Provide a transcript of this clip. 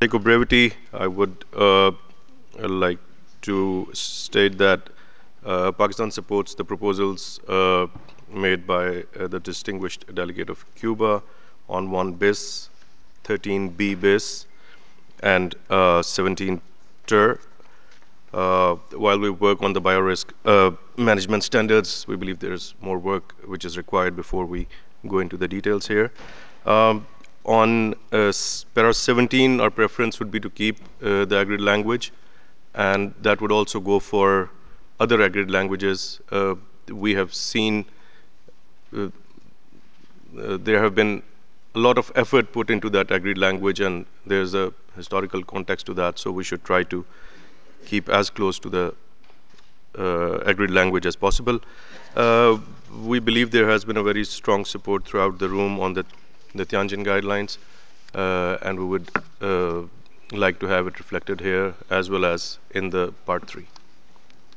sake of brevity, I would like to state that Pakistan supports the proposals made by the distinguished delegate of Cuba on 1 bis, 13b bis, and 17 ter. While we work on the biorisk management standards, we believe there's more work which is required before we go into the details here. Um, on para 17, our preference would be to keep the agreed language, and that would also go for other agreed languages. We have seen there have been a lot of effort put into that agreed language, and there's a historical context to that, so we should try to keep as close to the agreed language as possible. We believe there has been a very strong support throughout the room on the Tianjin guidelines, and we would like to have it reflected here as well as in the part 3.